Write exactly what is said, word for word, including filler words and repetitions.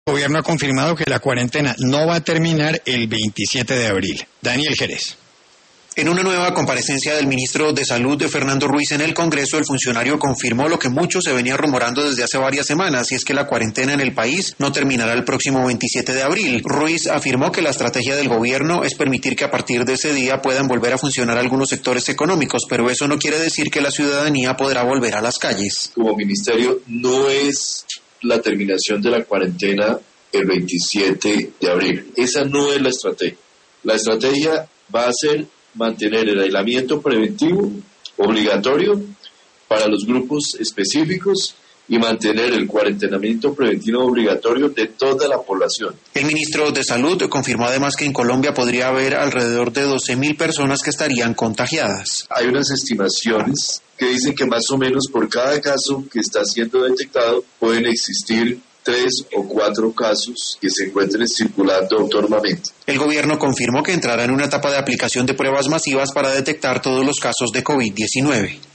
El gobierno ha confirmado que la cuarentena no va a terminar el veintisiete de abril. Daniel Jerez. En una nueva comparecencia del ministro de Salud, de Fernando Ruiz, en el Congreso, el funcionario confirmó lo que mucho se venía rumorando desde hace varias semanas, y es que la cuarentena en el país no terminará el próximo veintisiete de abril. Ruiz afirmó que la estrategia del gobierno es permitir que a partir de ese día puedan volver a funcionar algunos sectores económicos, pero eso no quiere decir que la ciudadanía podrá volver a las calles. Como ministerio, no es la terminación de la cuarentena el veintisiete de abril. Esa no es la estrategia. La estrategia va a ser mantener el aislamiento preventivo obligatorio para los grupos específicos y mantener el cuarentenamiento preventivo obligatorio de toda la población. El ministro de Salud confirmó además que en Colombia podría haber alrededor de doce mil personas que estarían contagiadas. Hay unas estimaciones que dicen que más o menos por cada caso que está siendo detectado pueden existir tres o cuatro casos que se encuentren circulando autónomamente. El gobierno confirmó que entrará en una etapa de aplicación de pruebas masivas para detectar todos los casos de COVID diecinueve.